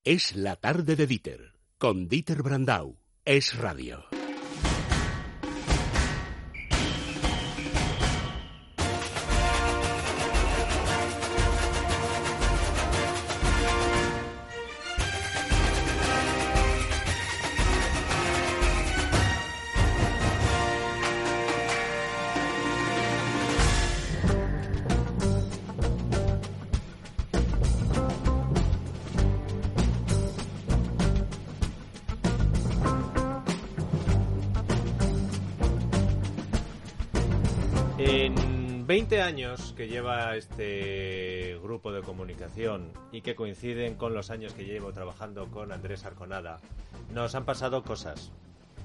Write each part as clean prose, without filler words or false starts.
Es la tarde de Dieter, con Dieter Brandau. Es radio. En 20 años que lleva este grupo de comunicación y que coinciden con los años que llevo trabajando con Andrés Arconada, nos han pasado cosas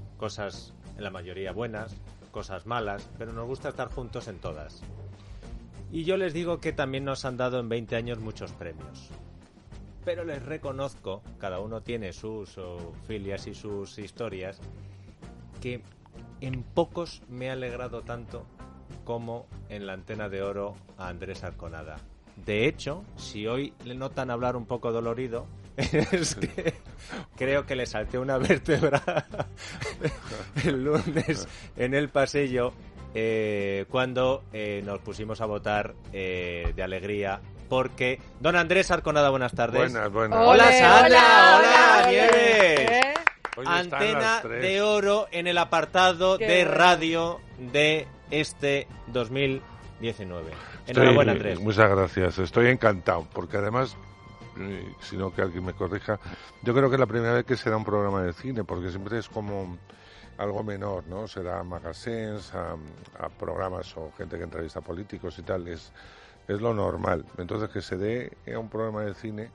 en la mayoría buenas, cosas malas, pero nos gusta estar juntos en todas. Y yo les digo que también nos han dado en 20 años muchos premios. Pero les reconozco, cada uno tiene sus filias y sus historias, que en pocos me ha alegrado tanto como en la Antena de Oro a Andrés Arconada. De hecho, si hoy le notan hablar un poco dolorido, es que creo que le salté una vértebra el lunes en el pasillo cuando nos pusimos a votar de alegría porque... Don Andrés Arconada, buenas tardes. Buenas. Hola, Sandra. Hola, Nieves. Nieves. Antena de Oro en el apartado de radio de este 2019. Enhorabuena, Andrés. Muchas gracias. Estoy encantado, porque además, si no que alguien me corrija, yo creo que es la primera vez que se da un programa de cine, porque siempre es como algo menor, ¿no? Se da a magazines, a programas o gente que entrevista a políticos y tal, es lo normal. Entonces, que se dé a un programa de cine,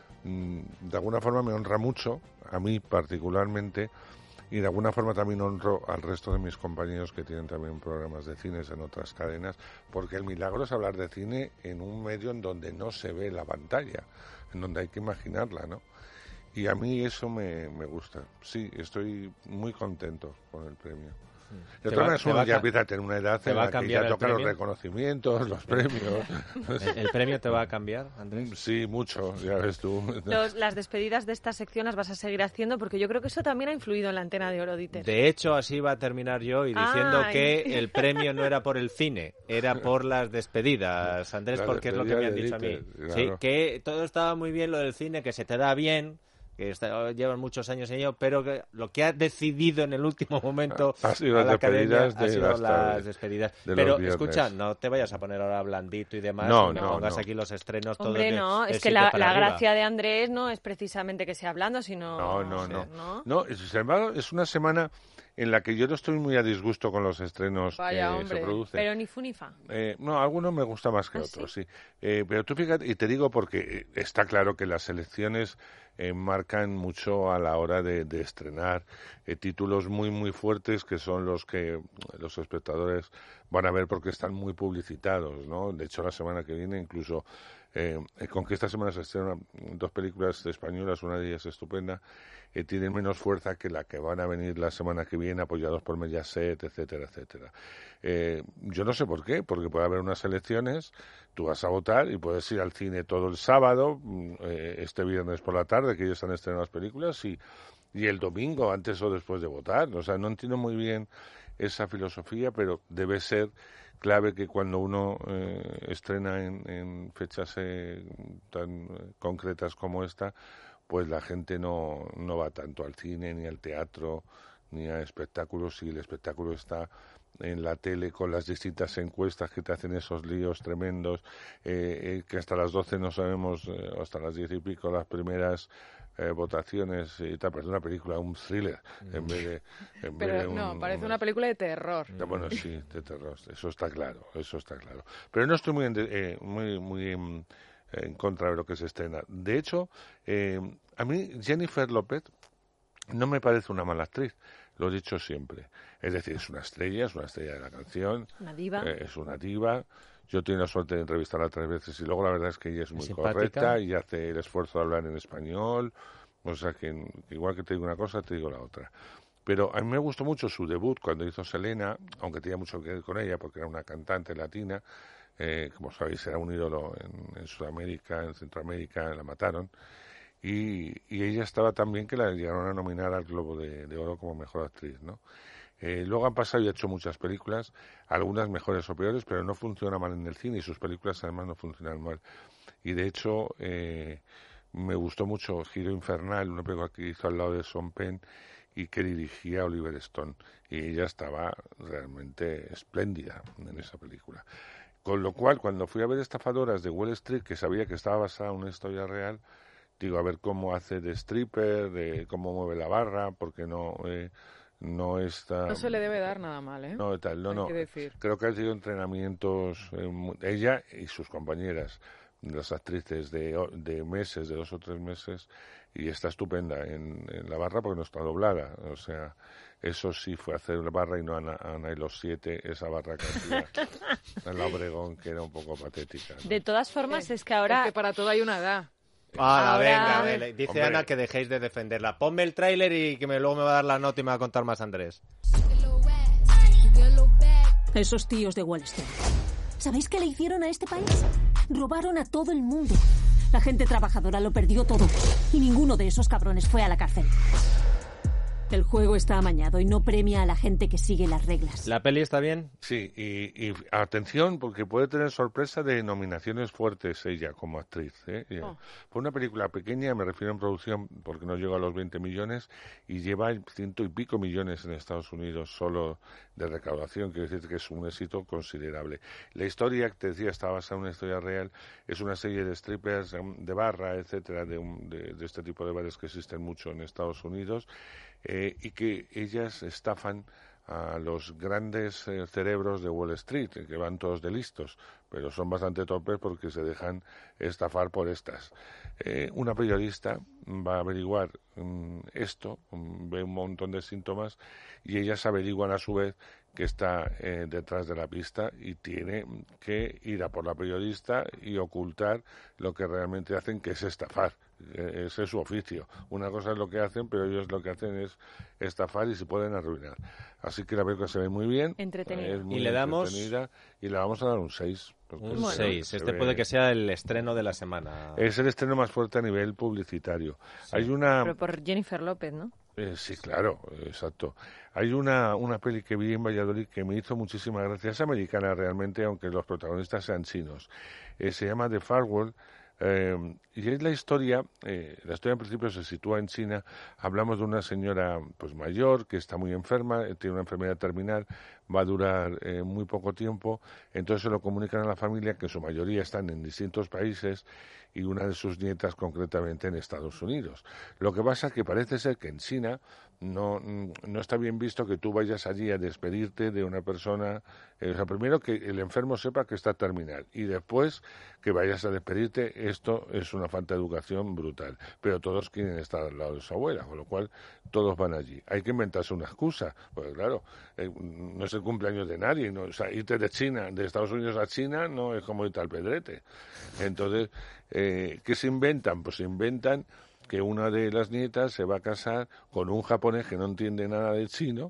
de alguna forma me honra mucho, a mí particularmente, y de alguna forma también honro al resto de mis compañeros que tienen también programas de cines en otras cadenas, porque el milagro es hablar de cine en un medio en donde no se ve la pantalla, en donde hay que imaginarla, ¿no? Y a mí eso me gusta. Sí, estoy muy contento con el premio. De todas maneras, uno ya empieza a tener una edad en la que ya toca los reconocimientos, los premios. ¿El premio te va a cambiar, Andrés? Sí, mucho, ya ves tú. Las despedidas de esta sección las vas a seguir haciendo porque yo creo que eso también ha influido en la Antena de Oro, Dieter. De hecho, así va a terminar yo y diciendo que el premio no era por el cine, era por las despedidas, Andrés, porque es lo que me han dicho a mí. Claro. Sí, que todo estaba muy bien lo del cine, que se te da bien, que llevan muchos años en ello, pero que lo que ha decidido en el último momento ha sido las despedidas. Pero escucha, no te vayas a poner ahora blandito y demás, no pongas aquí los estrenos todos. Hombre, no, es que la gracia de Andrés no es precisamente que sea hablando, sino... No, sin embargo, es una semana en la que yo no estoy muy a disgusto con los estrenos que se producen. Pero ni fu ni fa. No, algunos me gusta más que otros, sí. Pero tú fíjate, y te digo porque está claro que las elecciones marcan mucho a la hora de estrenar títulos muy, muy fuertes que son los que los espectadores van a ver porque están muy publicitados, ¿no? De hecho, la semana que viene incluso... con que esta semana se estrenan 2 películas españolas, una de ellas estupenda, tienen menos fuerza que la que van a venir la semana que viene, apoyados por Mediaset, etcétera, etcétera. Yo no sé por qué, porque puede haber unas elecciones, tú vas a votar y puedes ir al cine todo el sábado, este viernes por la tarde, que ya están estrenando las películas, y el domingo, antes o después de votar. O sea, no entiendo muy bien esa filosofía, pero debe ser clave que cuando uno estrena en fechas tan concretas como esta, pues la gente no va tanto al cine, ni al teatro, ni a espectáculos, si el espectáculo está en la tele con las distintas encuestas que te hacen esos líos tremendos, que hasta las 12 no sabemos, hasta las 10 y pico, las primeras votaciones y tal, parece una película, un thriller en vez de parece una película de terror. Bueno, sí, de terror, eso está claro. Pero no estoy muy en contra de lo que se estrena. De hecho, a mí Jennifer López no me parece una mala actriz, lo he dicho siempre. Es decir, es una estrella de la canción, una diva. Es una diva. Yo he tenido la suerte de entrevistarla 3 veces y luego la verdad es que ella es muy simpática, correcta y hace el esfuerzo de hablar en español. O sea que igual que te digo una cosa, te digo la otra. Pero a mí me gustó mucho su debut cuando hizo Selena, aunque tenía mucho que ver con ella porque era una cantante latina. Como sabéis, era un ídolo en Sudamérica, en Centroamérica, la mataron. y ella estaba tan bien que la llegaron a nominar al Globo de Oro como mejor actriz, ¿no? Luego han pasado y ha hecho muchas películas, algunas mejores o peores, pero no funciona mal en el cine y sus películas además no funcionan mal. Y de hecho me gustó mucho Giro Infernal, una película que hizo al lado de Sean Penn y que dirigía Oliver Stone, y ella estaba realmente espléndida en esa película. Con lo cual, cuando fui a ver Estafadoras de Wall Street, que sabía que estaba basada en una historia real, digo, a ver cómo hace de stripper, de cómo mueve la barra, porque no está... No se le debe dar nada mal, ¿eh? No, tal, no. Hay que decir. Creo que ha tenido entrenamientos, ella y sus compañeras, las actrices, de meses, de 2 o 3 meses, y está estupenda en la barra porque no está doblada. O sea, eso sí fue hacer la barra y no Ana y los 7, esa barra que hacía en la Obregón, que era un poco patética, ¿no? De todas formas, es que ahora... Es que para todo hay una edad. Venga. Dice Hombre. Ana que dejéis de defenderla. Ponme el tráiler y que luego me va a dar la nota y me va a contar más Andrés. Esos tíos de Wall Street. ¿Sabéis qué le hicieron a este país? Robaron a todo el mundo. La gente trabajadora lo perdió todo. Y ninguno de esos cabrones fue a la cárcel. El juego está amañado y no premia a la gente que sigue las reglas. ¿La peli está bien? Sí, y atención, porque puede tener sorpresa de nominaciones fuertes ella como actriz, ¿eh? Fue una película pequeña, me refiero en producción, porque no llegó a los 20 millones, y lleva 100 y pico millones en Estados Unidos solo de recaudación, quiere decir que es un éxito considerable. La historia, que te decía, está basada en una historia real, es una serie de strippers, de barra, etcétera, de este tipo de bares que existen mucho en Estados Unidos, y que ellas estafan a los grandes cerebros de Wall Street, que van todos de listos, pero son bastante torpes porque se dejan estafar por estas. Una periodista va a averiguar esto, ve un montón de síntomas y ellas averiguan a su vez que está detrás de la pista y tiene que ir a por la periodista y ocultar lo que realmente hacen, que es estafar. Ese es su oficio. Una cosa es lo que hacen, pero ellos lo que hacen es estafar y se pueden arruinar. Así que la película se ve muy bien. Entretenida. Es muy ¿Y le damos? entretenida, y le vamos a dar un 6. Un 6. Puede que sea el estreno de la semana. Es el estreno más fuerte a nivel publicitario. Sí. Hay una... Pero por Jennifer López, ¿no? Sí, claro, exacto. Hay una peli que vi en Valladolid que me hizo muchísima gracia. Es americana realmente, aunque los protagonistas sean chinos. Se llama The Far World. Y es la historia en principio se sitúa en China. Hablamos de una señora pues mayor que está muy enferma, tiene una enfermedad terminal, va a durar muy poco tiempo, entonces se lo comunican a la familia, que en su mayoría están en distintos países, y una de sus nietas concretamente en Estados Unidos. Lo que pasa es que parece ser que en China no está bien visto que tú vayas allí a despedirte de una persona, o sea, primero que el enfermo sepa que está terminal y después que vayas a despedirte. Esto es una falta de educación brutal, pero todos quieren estar al lado de su abuela, con lo cual todos van allí. Hay que inventarse una excusa, porque claro, no es el cumpleaños de nadie, ¿no? O sea, irte de Estados Unidos a China no es como irte al Pedrete. Entonces, ¿qué se inventan? Pues se inventan que una de las nietas se va a casar con un japonés que no entiende nada de chino,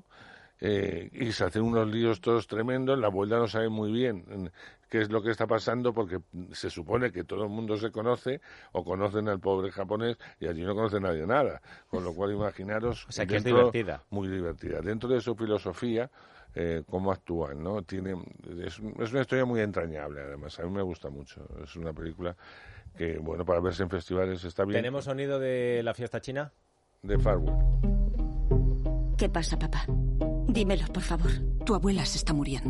y se hacen unos líos todos tremendos. La abuela no sabe muy bien qué es lo que está pasando, porque se supone que todo el mundo se conoce o conocen al pobre japonés y allí no conoce nadie nada, con lo cual imaginaros. O sea, que es divertida. Muy divertida. Dentro de su filosofía, cómo actúan, ¿no? Es una historia muy entrañable, además. A mí me gusta mucho. Es una película que, bueno, para verse en festivales está bien. ¿Tenemos sonido de la fiesta china? De Farwood. ¿Qué pasa, papá? Dímelo, por favor. Tu abuela se está muriendo.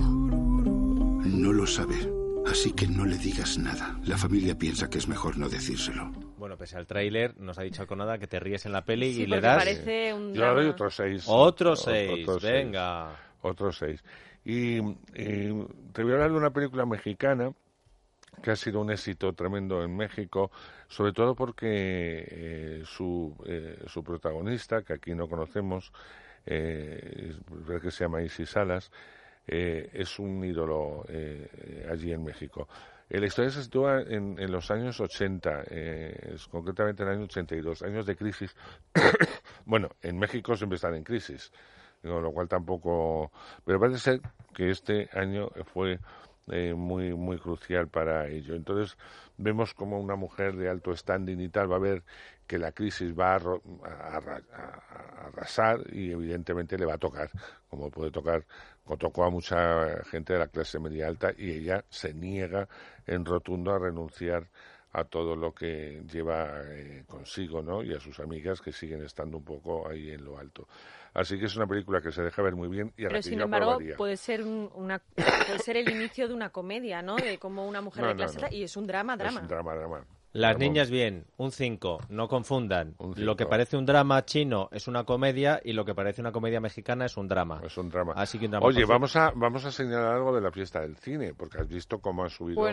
No lo sabe, así que no le digas nada. La familia piensa que es mejor no decírselo. Bueno, pese al tráiler, nos ha dicho Alconada que te ríes en la peli Sí, y le porque das... parece un Yo le doy drama. otro 6. Otro 6, venga. Otro 6. Y te voy a hablar de una película mexicana que ha sido un éxito tremendo en México, sobre todo porque su protagonista, que aquí no conocemos, creo que se llama Isis Salas, es un ídolo allí en México. La historia se sitúa en los años 80, concretamente en el año 82, años de crisis. Bueno, en México siempre están en crisis, con lo cual tampoco... Pero parece ser que este año fue muy, muy crucial para ello. Entonces, vemos como una mujer de alto standing y tal va a ver que la crisis va a arrasar y evidentemente le va a tocar, como puede tocar, como tocó a mucha gente de la clase media alta, y ella se niega en rotundo a renunciar a todo lo que lleva consigo, ¿no? Y a sus amigas que siguen estando un poco ahí en lo alto. Así que es una película que se deja ver muy bien y a la que sin yo embargo, aprobaría. puede ser el inicio de una comedia, ¿no? De cómo una mujer de clase y es un drama. Es un drama. Las niñas bien, un 5, no confundan. Lo que parece un drama chino es una comedia y lo que parece una comedia mexicana es un drama. Es un drama. Así que un drama. Oye, vamos a señalar algo de la fiesta del cine, porque has visto cómo ha subido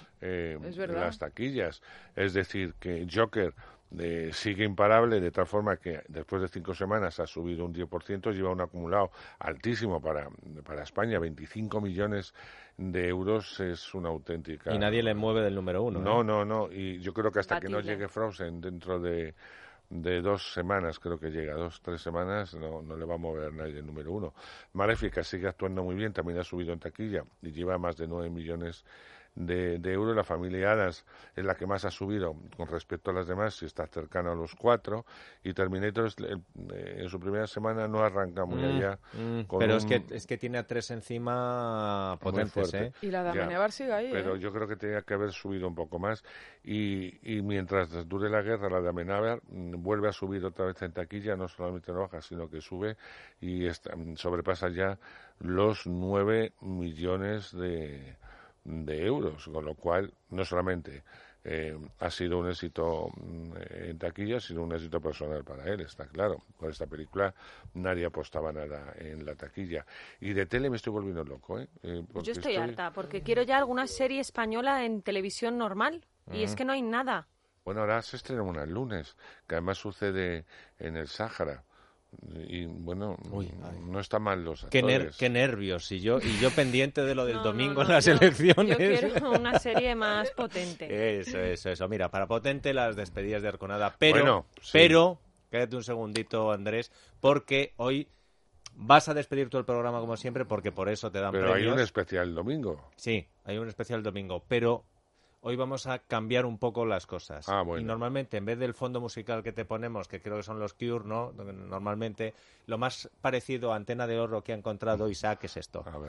es verdad. las taquillas. Es decir, que Joker sigue imparable, de tal forma que después de 5 semanas ha subido un 10%, lleva un acumulado altísimo para España, 25 millones de euros, es una auténtica... Y nadie le mueve del número 1. No, y yo creo que hasta que no llegue Frozen dentro de 2 semanas, creo que llega, 2-3 semanas, no le va a mover nadie el número 1. Maléfica sigue actuando muy bien, también ha subido en taquilla y lleva más de 9 millones de euros. La familia Addams es la que más ha subido con respecto a las demás, y está cercana a los 4, y Terminator en su primera semana no arranca muy allá. Pero es que tiene a 3 encima potentes, Y la de Amenábar sigue ahí. Pero yo creo que tenía que haber subido un poco más, y mientras dure la guerra, la de Amenábar vuelve a subir otra vez en taquilla, no solamente no baja, sino que sube y sobrepasa ya los 9 millones de euros, con lo cual no solamente ha sido un éxito en taquilla, sino un éxito personal para él, está claro. Con esta película nadie apostaba nada en la taquilla. Y de tele me estoy volviendo loco, yo estoy harta, porque quiero ya alguna serie española en televisión normal, y es que no hay nada. Bueno, ahora se estrena una el lunes, que además sucede en el Sáhara. Y bueno, no está mal los actores. Qué nervios. Y yo pendiente de lo del domingo en las elecciones. Yo quiero una serie más potente. Eso. Mira, para potente las despedidas de Arconada. Pero, cállate un segundito, Andrés, porque hoy vas a despedir todo el programa como siempre, porque por eso te dan premios. Pero hay un especial el domingo. Sí, hay un especial el domingo, pero... Hoy vamos a cambiar un poco las cosas. Bueno. Y normalmente, en vez del fondo musical que te ponemos, que creo que son los Cure, ¿no? Normalmente, lo más parecido a Antena de Oro que ha encontrado Isaac es esto. A ver.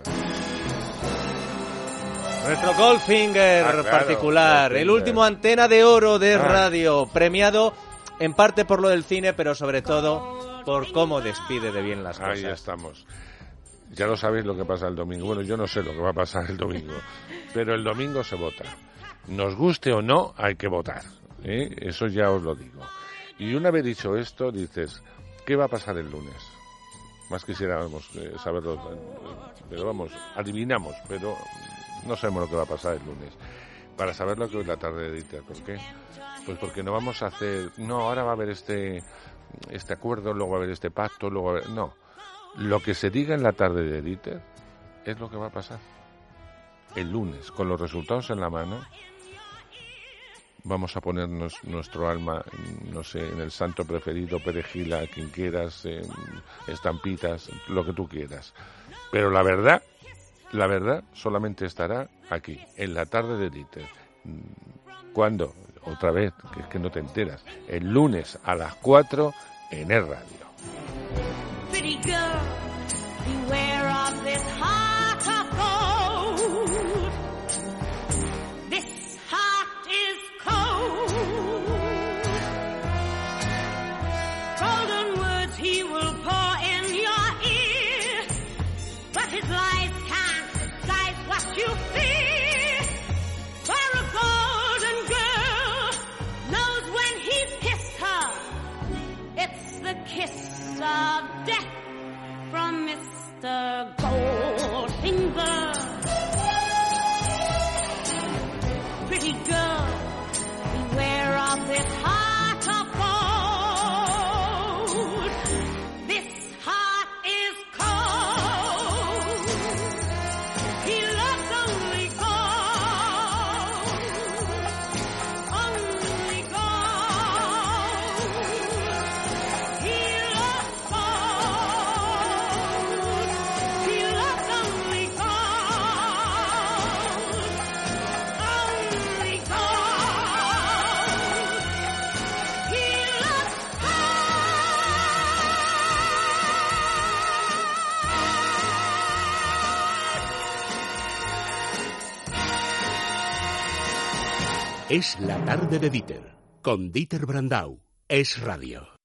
Nuestro Goldfinger particular. Goldfinger. El último Antena de Oro de radio. Premiado en parte por lo del cine, pero sobre todo por cómo despide de bien las cosas. Ahí estamos. Ya lo sabéis lo que pasa el domingo. Bueno, yo no sé lo que va a pasar el domingo. Pero el domingo se vota. Nos guste o no, hay que votar. Eso ya os lo digo. Y una vez dicho esto, dices, ¿qué va a pasar el lunes? Más quisiéramos saberlo, pero vamos, adivinamos, pero no sabemos lo que va a pasar el lunes. Para saberlo que hoy es la tarde de Dieter. ¿Por qué? Pues porque no vamos a hacer... No, ahora va a haber este acuerdo, luego va a haber este pacto, luego va a haber... No. Lo que se diga en la tarde de Dieter es lo que va a pasar. El lunes, con los resultados en la mano, vamos a ponernos nuestro alma, no sé, en el santo preferido, perejila, quien quieras, estampitas, lo que tú quieras. Pero la verdad solamente estará aquí, en la tarde de Dieter. ¿Cuándo? Otra vez, que es que no te enteras. El lunes a las 4 en Es Radio. Pretty girl, beware of this heart of gold. This heart is cold. Golden words he will pour in your ear, but his lies can't disguise what you fear. For a golden girl knows when he's kissed her, it's the kiss of death from Mr. Goldfinger. Pretty girl, beware of this heart of gold. This heart is cold. He loves only gold. Only gold. He loves gold. Es la tarde de Dieter, con Dieter Brandau. Es Radio.